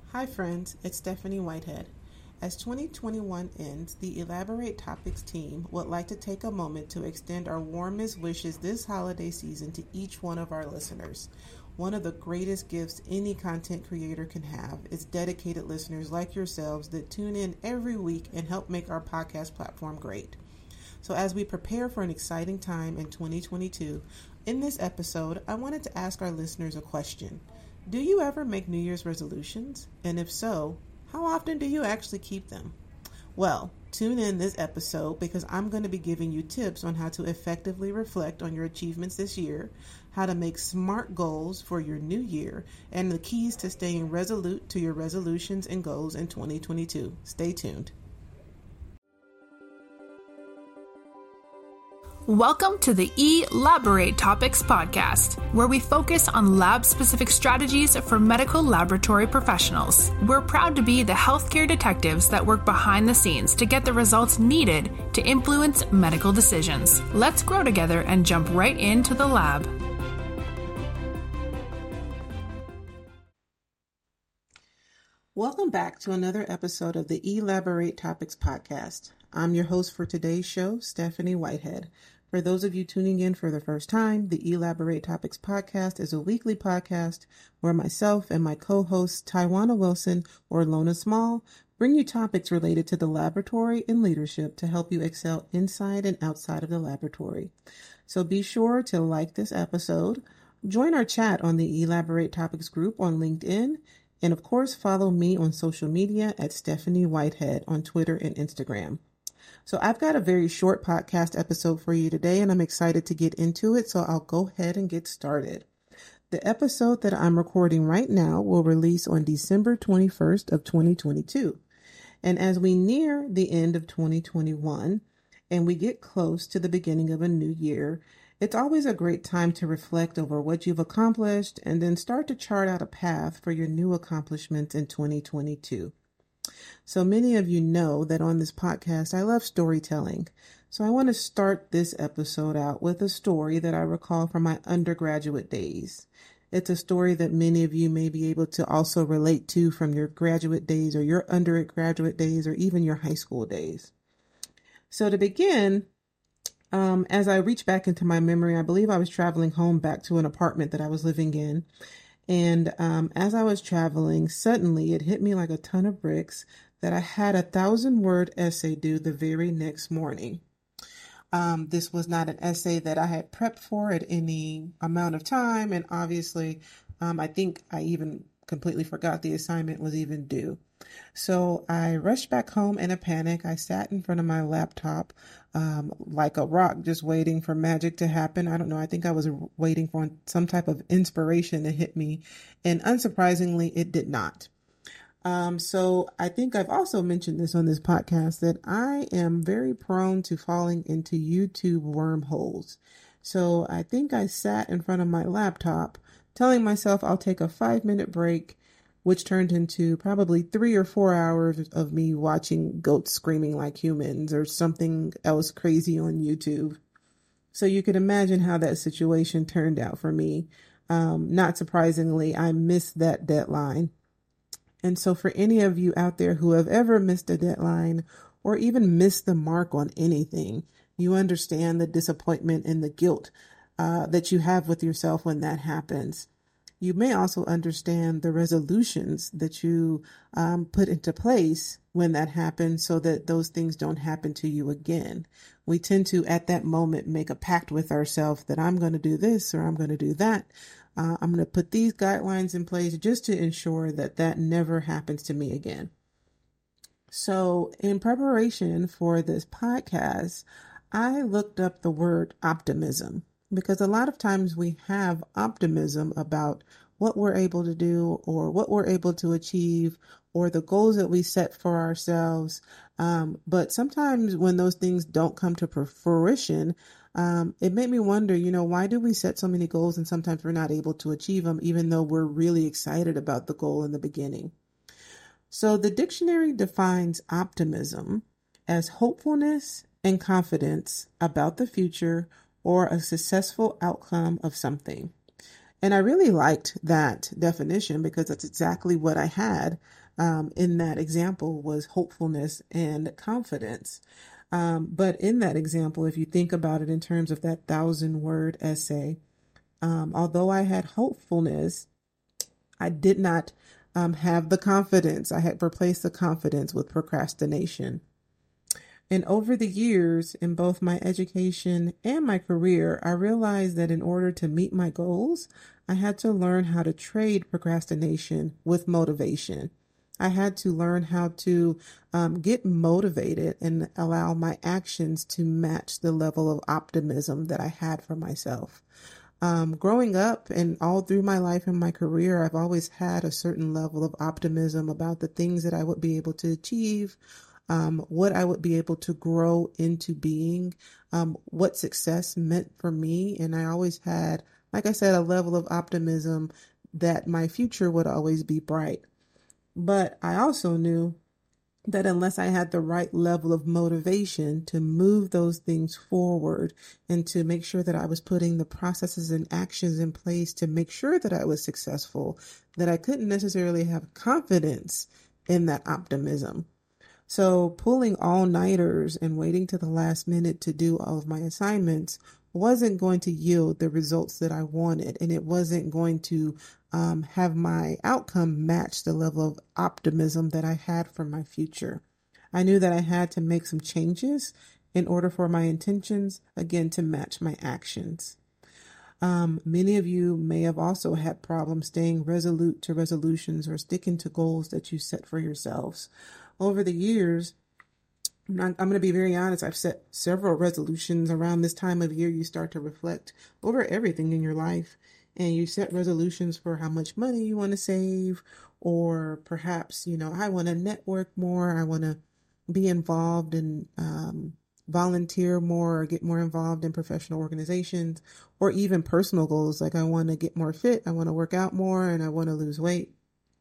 Hi friends, it's Stephanie Whitehead. As 2021 ends, the Elaborate Topics team would like to take a moment to extend our warmest wishes this holiday season to each one of our listeners. One of the greatest gifts any content creator can have is dedicated listeners like yourselves that tune in every week and help make our podcast platform great. So as we prepare for an exciting time in 2022, in this episode, I wanted to ask our listeners a question. Do you ever make New Year's resolutions? And if so, how often do you actually keep them? Well, tune in this episode because I'm going to be giving you tips on how to effectively reflect on your achievements this year, how to make smart goals for your new year, and the keys to staying resolute to your resolutions and goals in 2022. Stay tuned. Welcome to the Elaborate Topics podcast, where we focus on lab-specific strategies for medical laboratory professionals. We're proud to be the healthcare detectives that work behind the scenes to get the results needed to influence medical decisions. Let's grow together and jump right into the lab. Welcome back to another episode of the Elaborate Topics podcast. I'm your host for today's show, Stephanie Whitehead. For those of you tuning in for the first time, the Elaborate Topics podcast is a weekly podcast where myself and my co-hosts, Tywana Wilson or Lona Small, bring you topics related to the laboratory and leadership to help you excel inside and outside of the laboratory. So be sure to like this episode, join our chat on the Elaborate Topics group on LinkedIn, and of course, follow me on social media at Stephanie Whitehead on Twitter and Instagram. So I've got a very short podcast episode for you today, and I'm excited to get into it, so I'll go ahead and get started. The episode that I'm recording right now will release on December 21st of 2022. And as we near the end of 2021 and we get close to the beginning of a new year, it's always a great time to reflect over what you've accomplished and then start to chart out a path for your new accomplishments in 2022. So many of you know that on this podcast, I love storytelling. So I want to start this episode out with a story that I recall from my undergraduate days. It's a story that many of you may be able to also relate to from your graduate days or your undergraduate days or even your high school days. So to begin, as I reach back into my memory, I believe I was traveling home back to an apartment that I was living in. And as I was traveling, suddenly it hit me like a ton of bricks that I had a 1,000-word essay due the very next morning. This was not an essay that I had prepped for at any amount of time. And obviously, I think I even completely forgot the assignment was even due. So I rushed back home in a panic. I sat in front of my laptop like a rock, just waiting for magic to happen. I don't know. I think I was waiting for some type of inspiration to hit me. And unsurprisingly, it did not. So I think I've also mentioned this on this podcast that I am very prone to falling into YouTube wormholes. So I think I sat in front of my laptop telling myself I'll take a 5-minute break, which turned into probably 3 or 4 hours of me watching goats screaming like humans or something else crazy on YouTube. So you could imagine how that situation turned out for me. Not surprisingly, I missed that deadline. And so for any of you out there who have ever missed a deadline or even missed the mark on anything, you understand the disappointment and the guilt that you have with yourself when that happens. You may also understand the resolutions that you put into place when that happens so that those things don't happen to you again. We tend to, at that moment, make a pact with ourselves that I'm going to do this or I'm going to do that. I'm going to put these guidelines in place just to ensure that that never happens to me again. So in preparation for this podcast, I looked up the word optimism because a lot of times we have optimism about what we're able to do or what we're able to achieve or the goals that we set for ourselves. But sometimes when those things don't come to fruition, it made me wonder, why do we set so many goals and sometimes we're not able to achieve them, even though we're really excited about the goal in the beginning? So the dictionary defines optimism as hopefulness and confidence about the future or a successful outcome of something. And I really liked that definition because that's exactly what I had in that example was hopefulness and confidence. But in that example, if you think about it in terms of that 1,000-word essay, although I had hopefulness, I did not have the confidence. I had replaced the confidence with procrastination. And over the years, in both my education and my career, I realized that in order to meet my goals, I had to learn how to trade procrastination with motivation. I had to learn how to get motivated and allow my actions to match the level of optimism that I had for myself. Growing up and all through my life and my career, I've always had a certain level of optimism about the things that I would be able to achieve, what I would be able to grow into being, what success meant for me. And I always had, like I said, a level of optimism that my future would always be bright. But I also knew that unless I had the right level of motivation to move those things forward and to make sure that I was putting the processes and actions in place to make sure that I was successful, that I couldn't necessarily have confidence in that optimism. So pulling all-nighters and waiting to the last minute to do all of my assignments wasn't going to yield the results that I wanted, and it wasn't going to have my outcome match the level of optimism that I had for my future. I knew that I had to make some changes in order for my intentions, again, to match my actions. Many of you may have also had problems staying resolute to resolutions or sticking to goals that you set for yourselves. Over the years, I'm going to be very honest, I've set several resolutions. Around this time of year, you start to reflect over everything in your life, and you set resolutions for how much money you want to save, or perhaps, I want to network more, I want to be involved in volunteer more or get more involved in professional organizations, or even personal goals like I want to get more fit, I want to work out more, and I want to lose weight.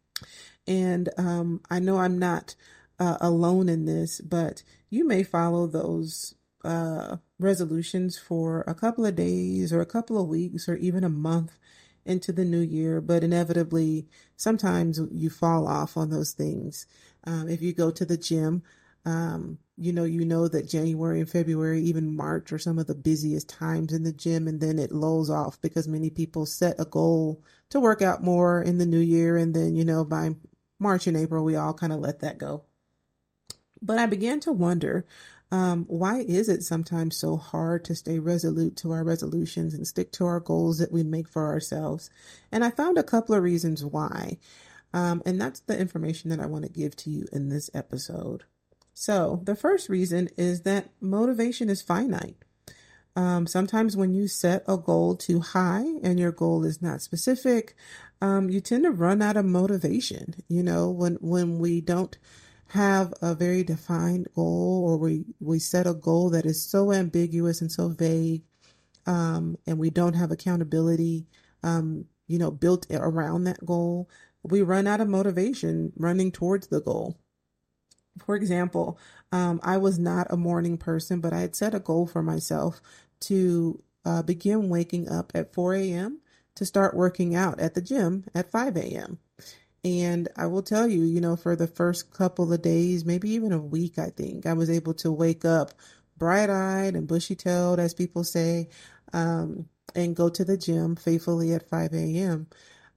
And I know I'm not alone in this, but you may follow those resolutions for a couple of days or a couple of weeks or even a month into the new year, but inevitably sometimes you fall off on those things. If you go to the gym, you know that January and February, even March, are some of the busiest times in the gym, and then it lulls off because many people set a goal to work out more in the new year, and then by March and April we all kind of let that go. But I began to wonder, why is it sometimes so hard to stay resolute to our resolutions and stick to our goals that we make for ourselves? And I found a couple of reasons why. And that's the information that I want to give to you in this episode. So the first reason is that motivation is finite. Sometimes when you set a goal too high and your goal is not specific, you tend to run out of motivation. When we don't have a very defined goal, or we set a goal that is so ambiguous and so vague, and we don't have accountability, built around that goal, we run out of motivation running towards the goal. For example, I was not a morning person, but I had set a goal for myself to begin waking up at 4 a.m. to start working out at the gym at 5 a.m. And I will tell you, for the first couple of days, maybe even a week, I think I was able to wake up bright-eyed and bushy-tailed, as people say, and go to the gym faithfully at 5 a.m.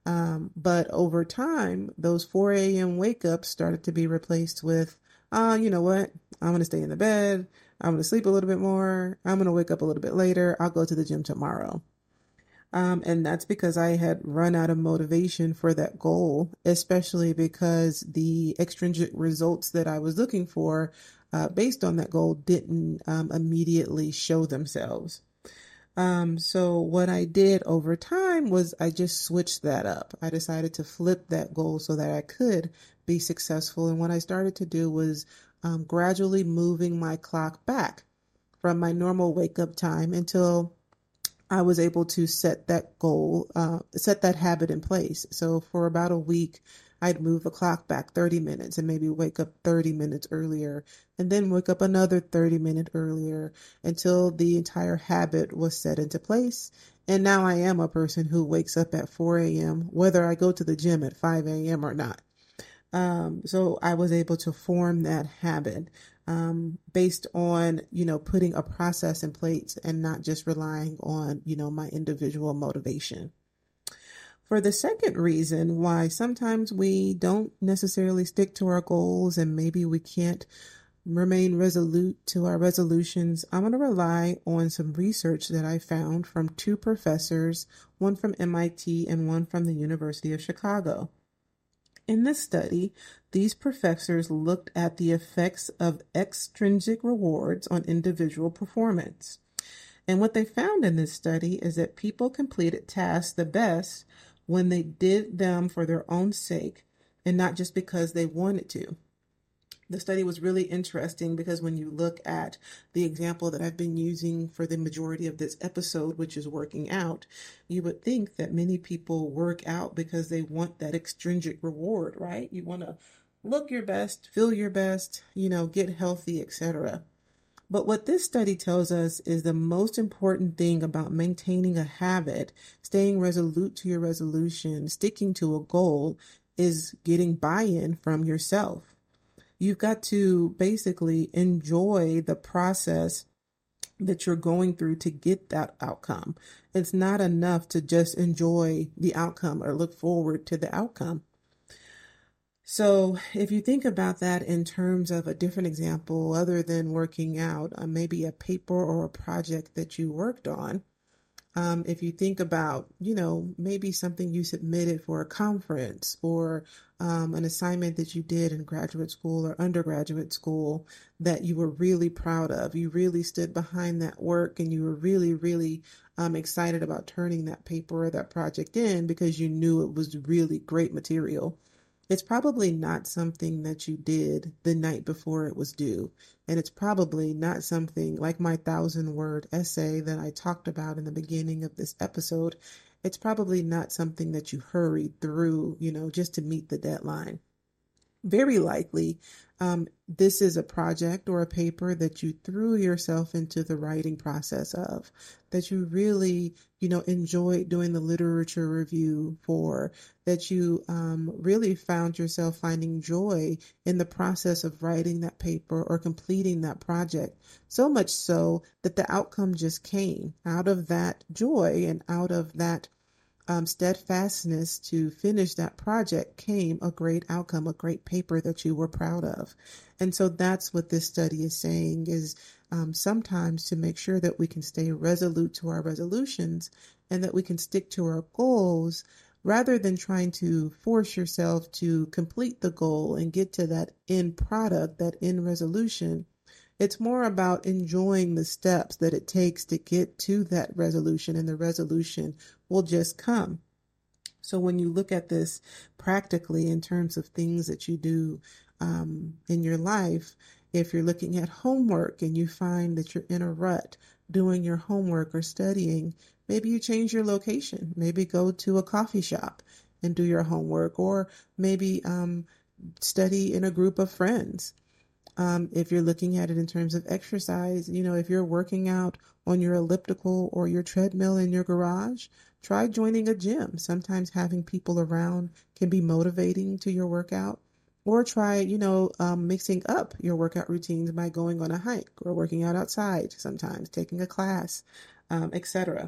But over time, those 4 a.m. wake-ups started to be replaced with, you know what, I'm going to stay in the bed, I'm going to sleep a little bit more, I'm going to wake up a little bit later, I'll go to the gym tomorrow. And that's because I had run out of motivation for that goal, especially because the extrinsic results that I was looking for based on that goal didn't immediately show themselves. So what I did over time was I just switched that up. I decided to flip that goal so that I could be successful. And what I started to do was gradually moving my clock back from my normal wake up time until I was able to set that goal, set that habit in place. So for about a week, I'd move the clock back 30 minutes and maybe wake up 30 minutes earlier and then wake up another 30 minutes earlier until the entire habit was set into place. And now I am a person who wakes up at 4 a.m., whether I go to the gym at 5 a.m. or not. So I was able to form that habit based on, putting a process in place and not just relying on, my individual motivation. For the second reason why sometimes we don't necessarily stick to our goals and maybe we can't remain resolute to our resolutions, I'm going to rely on some research that I found from two professors, one from MIT and one from the University of Chicago. In this study, these professors looked at the effects of extrinsic rewards on individual performance. And what they found in this study is that people completed tasks the best when they did them for their own sake and not just because they wanted to. The study was really interesting because when you look at the example that I've been using for the majority of this episode, which is working out, you would think that many people work out because they want that extrinsic reward, right? You want to look your best, feel your best, get healthy, etc. But what this study tells us is the most important thing about maintaining a habit, staying resolute to your resolution, sticking to a goal, is getting buy-in from yourself. You've got to basically enjoy the process that you're going through to get that outcome. It's not enough to just enjoy the outcome or look forward to the outcome. So if you think about that in terms of a different example, other than working out, maybe a paper or a project that you worked on, if you think about, maybe something you submitted for a conference or an assignment that you did in graduate school or undergraduate school that you were really proud of, you really stood behind that work and you were really, really excited about turning that paper or that project in because you knew it was really great material. It's probably not something that you did the night before it was due. And it's probably not something like my 1,000-word essay that I talked about in the beginning of this episode. It's probably not something that you hurried through, just to meet the deadline. Very likely, this is a project or a paper that you threw yourself into the writing process of, that you really, enjoyed doing the literature review for, that you really found yourself finding joy in the process of writing that paper or completing that project, so much so that the outcome just came out of that joy and out of that steadfastness to finish that project came a great outcome, a great paper that you were proud of. And so that's what this study is saying is sometimes to make sure that we can stay resolute to our resolutions and that we can stick to our goals rather than trying to force yourself to complete the goal and get to that end product, that end resolution. It's more about enjoying the steps that it takes to get to that resolution, and the resolution will just come. So when you look at this practically in terms of things that you do in your life, if you're looking at homework and you find that you're in a rut doing your homework or studying, maybe you change your location. Maybe go to a coffee shop and do your homework, or maybe study in a group of friends. If you're looking at it in terms of exercise, if you're working out on your elliptical or your treadmill in your garage, try joining a gym. Sometimes having people around can be motivating to your workout. Or try, mixing up your workout routines by going on a hike or working out outside, sometimes taking a class, etc.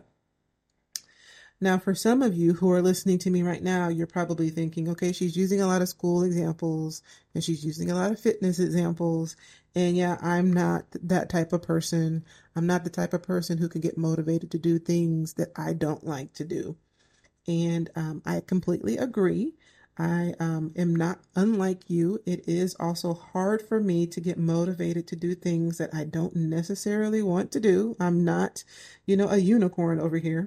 Now, for some of you who are listening to me right now, you're probably thinking, okay, she's using a lot of school examples and she's using a lot of fitness examples. And yeah, I'm not that type of person. I'm not the type of person who can get motivated to do things that I don't like to do. And I completely agree. I am not unlike you. It is also hard for me to get motivated to do things that I don't necessarily want to do. I'm not, a unicorn over here.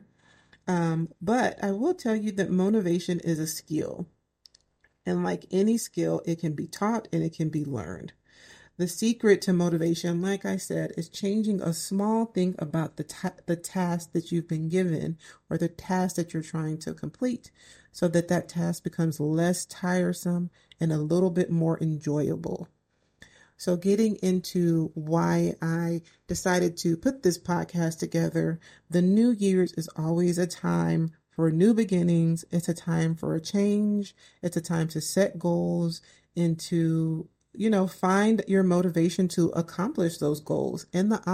But I will tell you that motivation is a skill. And like any skill, it can be taught and it can be learned. The secret to motivation, like I said, is changing a small thing about the task that you've been given or the task that you're trying to complete so that that task becomes less tiresome and a little bit more enjoyable. So getting into why I decided to put this podcast together, the New Year's is always a time for new beginnings. It's a time for a change. It's a time to set goals and to, find your motivation to accomplish those goals and the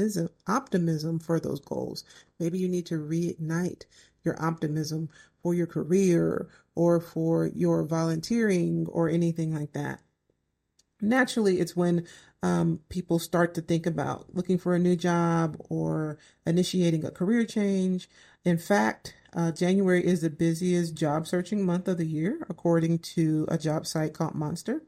optimism for those goals. Maybe you need to reignite your optimism for your career or for your volunteering or anything like that. Naturally, it's when people start to think about looking for a new job or initiating a career change. In fact, January is the busiest job searching month of the year, according to a job site called Monster,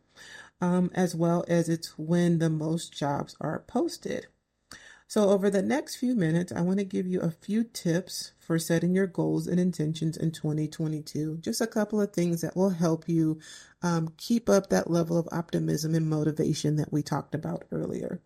as well as it's when the most jobs are posted. So over the next few minutes, I want to give you a few tips for setting your goals and intentions in 2022. Just a couple of things that will help you keep up that level of optimism and motivation that we talked about earlier.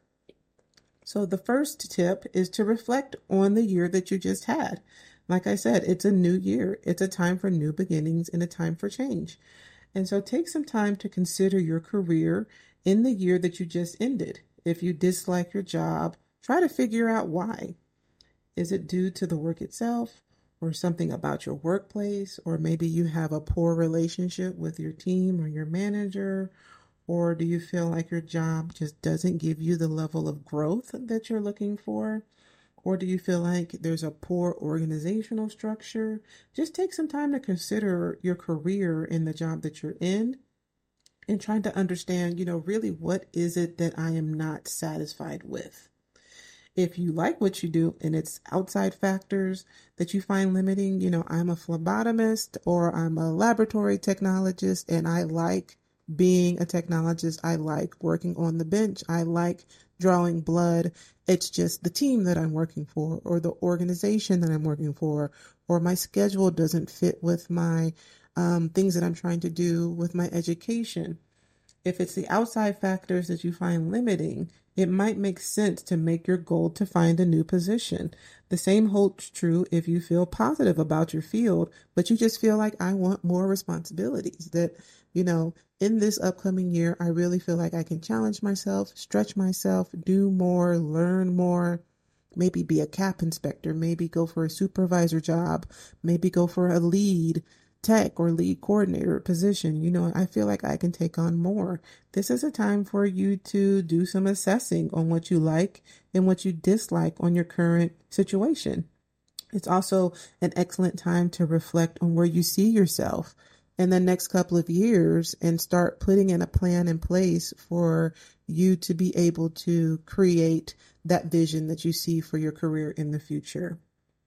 So the first tip is to reflect on the year that you just had. Like I said, it's a new year. It's a time for new beginnings and a time for change. And so take some time to consider your career in the year that you just ended. If you dislike your job, try to figure out why. Is it due to the work itself or something about your workplace? Or maybe you have a poor relationship with your team or your manager? Or do you feel like your job just doesn't give you the level of growth that you're looking for? Or do you feel like there's a poor organizational structure? Just take some time to consider your career in the job that you're in and trying to understand, really what is it that I am not satisfied with? If you like what you do and it's outside factors that you find limiting, I'm a phlebotomist or I'm a laboratory technologist and I like being a technologist. I like working on the bench. I like drawing blood. It's just the team that I'm working for or the organization that I'm working for, or my schedule doesn't fit with my things that I'm trying to do with my education. If it's the outside factors that you find limiting, it might make sense to make your goal to find a new position. The same holds true if you feel positive about your field, but you just feel like I want more responsibilities. That, in this upcoming year, I really feel like I can challenge myself, stretch myself, do more, learn more, maybe be a CAP inspector, maybe go for a supervisor job, maybe go for a lead tech or lead coordinator position. I feel like I can take on more. This is a time for you to do some assessing on what you like and what you dislike on your current situation. It's also an excellent time to reflect on where you see yourself in the next couple of years and start putting in a plan in place for you to be able to create that vision that you see for your career in the future.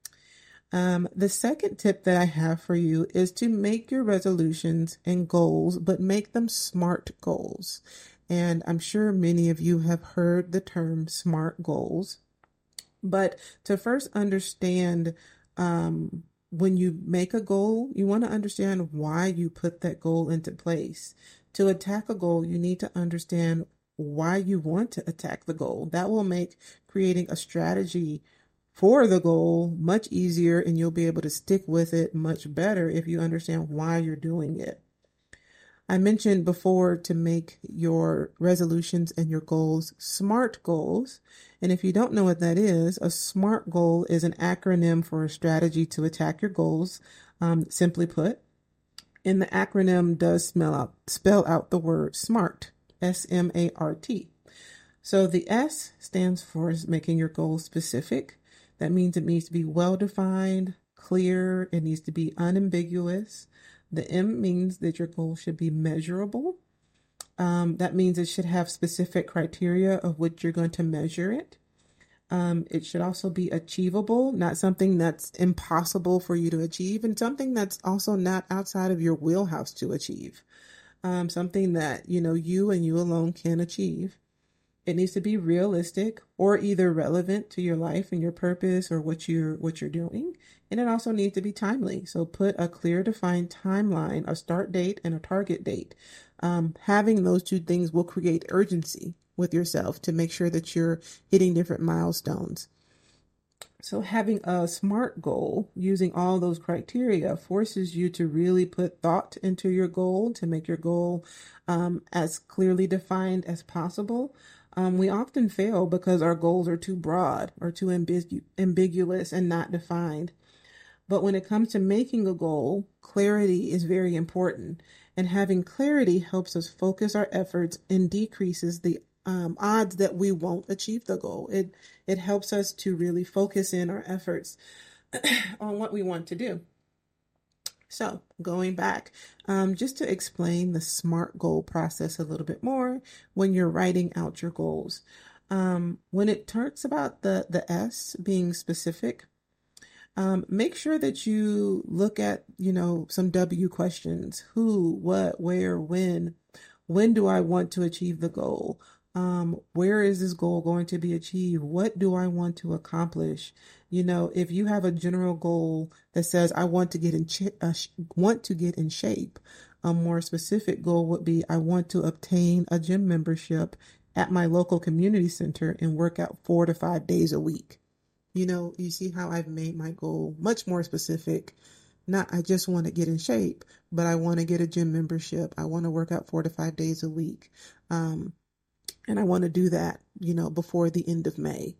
The second tip that I have for you is to make your resolutions and goals, but make them SMART goals. And I'm sure many of you have heard the term SMART goals. But to first understand, when you make a goal, you want to understand why you put that goal into place. To attack a goal, you need to understand why you want to attack the goal. That will make creating a strategy for the goal much easier, and you'll be able to stick with it much better if you understand why you're doing it. I mentioned before to make your resolutions and your goals SMART goals. And if you don't know what that is, a SMART goal is an acronym for a strategy to attack your goals, simply put. And the acronym does spell out the word SMART, S-M-A-R-T. So the S stands for making your goals specific. That means it needs to be well-defined, clear. It needs to be unambiguous. The M means that your goal should be measurable. That means it should have specific criteria of which you're going to measure it. It should also be achievable, not something that's impossible for you to achieve, and something that's also not outside of your wheelhouse to achieve. Something that, you and you alone can achieve. It needs to be realistic or either relevant to your life and your purpose or what you're doing. And it also needs to be timely. So put a clear defined timeline, a start date and a target date. Having those two things will create urgency. with yourself to make sure that you're hitting different milestones. So having a SMART goal using all those criteria forces you to really put thought into your goal to make your goal as clearly defined as possible. We often fail because our goals are too broad or too ambiguous and not defined. But when it comes to making a goal, clarity is very important. And having clarity helps us focus our efforts and decreases the odds that we won't achieve the goal. It helps us to really focus in our efforts on what we want to do. So going back, just to explain the SMART goal process a little bit more when you're writing out your goals. When it talks about the S being specific, make sure that you look at, some W questions. Who, what, where, when do I want to achieve the goal? Where is this goal going to be achieved? What do I want to accomplish? If you have a general goal that says I want to get in shape, a more specific goal would be I want to obtain a gym membership at my local community center and work out 4 to 5 days a week. You see how I've made my goal much more specific. Not I just want to get in shape, but I want to get a gym membership. I want to work out 4 to 5 days a week. And I want to do that, before the end of May.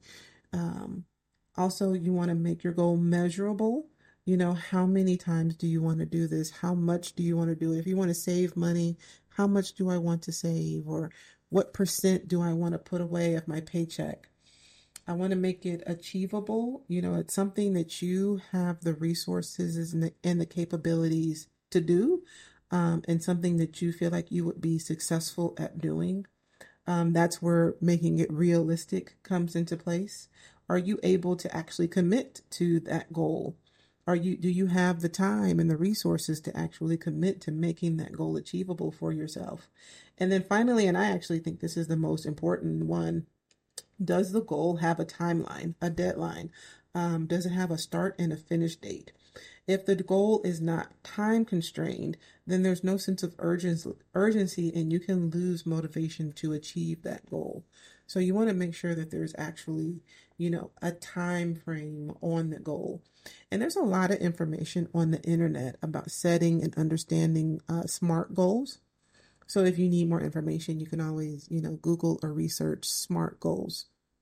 Also, you want to make your goal measurable. How many times do you want to do this? How much do you want to do it? If you want to save money, how much do I want to save? Or what % do I want to put away of my paycheck? I want to make it achievable. It's something that you have the resources and the capabilities to do, and something that you feel like you would be successful at doing. That's where making it realistic comes into place. Are you able to actually commit to that goal? Do you have the time and the resources to actually commit to making that goal achievable for yourself? And then finally, and I actually think this is the most important one, does the goal have a timeline, a deadline? Does it have a start and a finish date? If the goal is not time constrained, then there's no sense of urgency and you can lose motivation to achieve that goal. So you want to make sure that there's actually, a time frame on the goal. And there's a lot of information on the internet about setting and understanding SMART goals. So if you need more information, you can always, Google or research SMART goals.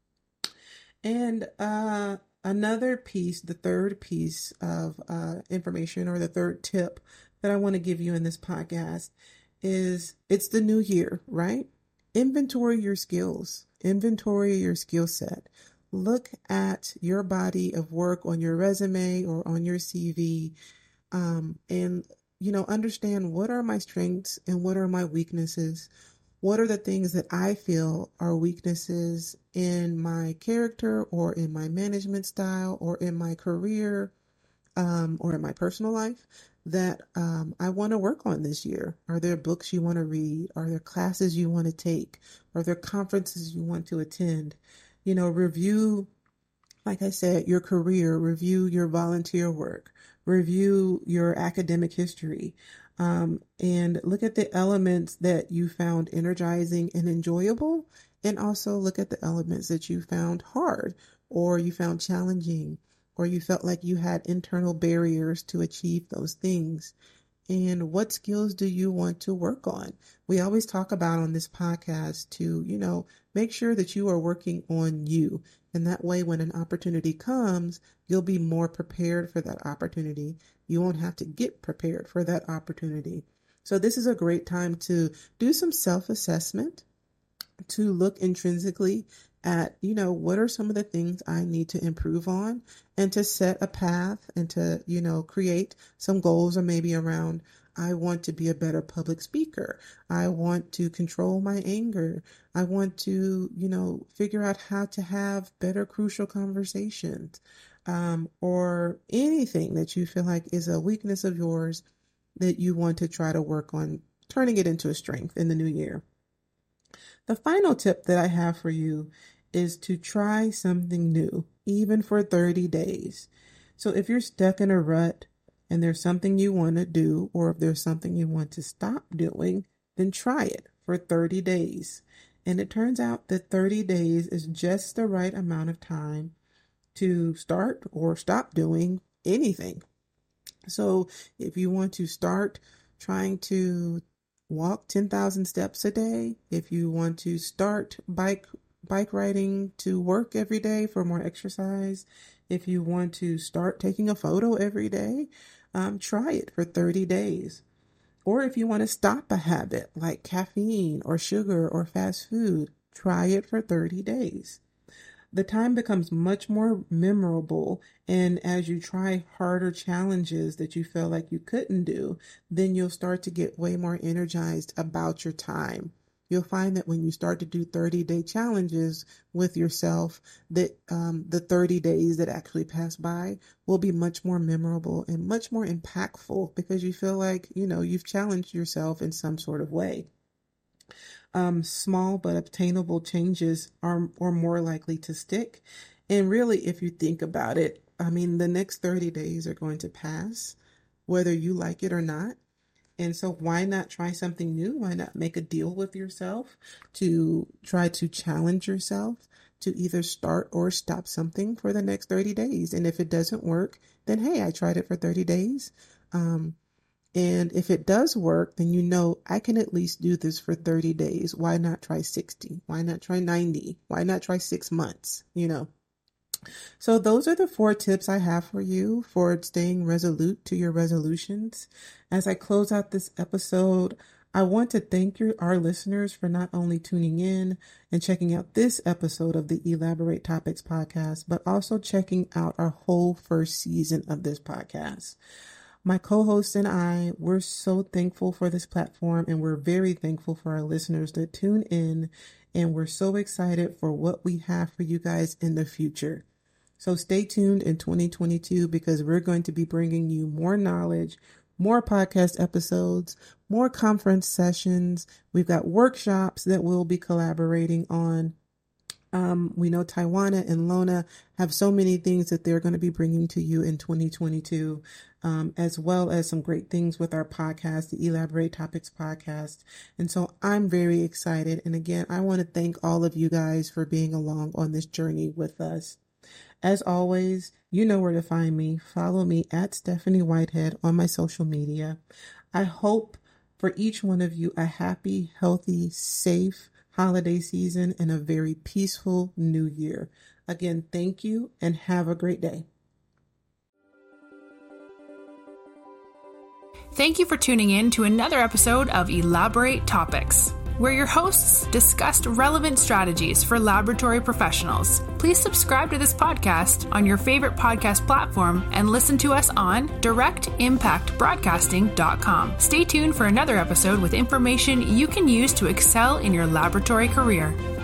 And another piece, the third piece of information or the third tip that I want to give you in this podcast is it's the new year, right? Inventory your skills, inventory your skill set. Look at your body of work on your resume or on your CV, and understand what are my strengths and what are my weaknesses. What are the things that I feel are weaknesses in my character or in my management style or in my career or in my personal life that I want to work on this year? Are there books you want to read? Are there classes you want to take? Are there conferences you want to attend? Review, like I said, your career, review your volunteer work, review your academic history, and look at the elements that you found energizing and enjoyable, and also look at the elements that you found hard or you found challenging or you felt like you had internal barriers to achieve those things. And what skills do you want to work on? We always talk about on this podcast to, make sure that you are working on you. And that way, when an opportunity comes, you'll be more prepared for that opportunity. You won't have to get prepared for that opportunity. So this is a great time to do some self-assessment, to look intrinsically at, what are some of the things I need to improve on, and to set a path and to, create some goals or maybe around, I want to be a better public speaker. I want to control my anger. I want to, figure out how to have better crucial conversations, or anything that you feel like is a weakness of yours that you want to try to work on turning it into a strength in the new year. The final tip that I have for you is to try something new, even for 30 days. So if you're stuck in a rut and there's something you want to do, or if there's something you want to stop doing, then try it for 30 days And it turns out that 30 days is just the right amount of time to start or stop doing anything. So if you want to start trying to walk 10,000 steps a day, if you want to start bike riding to work every day for more exercise, if you want to start taking a photo every day, try it for 30 days. Or if you want to stop a habit like caffeine or sugar or fast food, try it for 30 days. The time becomes much more memorable, and as you try harder challenges that you feel like you couldn't do, then you'll start to get way more energized about your time. You'll find that when you start to do 30-day challenges with yourself, that the 30 days that actually pass by will be much more memorable and much more impactful because you feel like, you've challenged yourself in some sort of way. Small but obtainable changes are more likely to stick. And really, if you think about it, the next 30 days are going to pass, whether you like it or not. And so why not try something new? Why not make a deal with yourself to try to challenge yourself to either start or stop something for the next 30 days? And if it doesn't work, then hey, I tried it for 30 days. And if it does work, then I can at least do this for 30 days. Why not try 60? Why not try 90? Why not try 6 months? So those are the 4 tips I have for you for staying resolute to your resolutions. As I close out this episode, I want to thank our listeners for not only tuning in and checking out this episode of the Elaborate Topics podcast, but also checking out our whole first season of this podcast. My co-hosts and I, we're so thankful for this platform, and we're very thankful for our listeners that tune in, and we're so excited for what we have for you guys in the future. So stay tuned in 2022 because we're going to be bringing you more knowledge, more podcast episodes, more conference sessions. We've got workshops that we'll be collaborating on. We know Taiwana and Lona have so many things that they're going to be bringing to you in 2022, as well as some great things with our podcast, the Elaborate Topics podcast. And so I'm very excited. And again, I want to thank all of you guys for being along on this journey with us. As always, you know where to find me. Follow me at Stephanie Whitehead on my social media. I hope for each one of you a happy, healthy, safe holiday season and a very peaceful new year. Again, thank you and have a great day. Thank you for tuning in to another episode of Elaborate Topics, where your hosts discussed relevant strategies for laboratory professionals. Please subscribe to this podcast on your favorite podcast platform and listen to us on directimpactbroadcasting.com. Stay tuned for another episode with information you can use to excel in your laboratory career.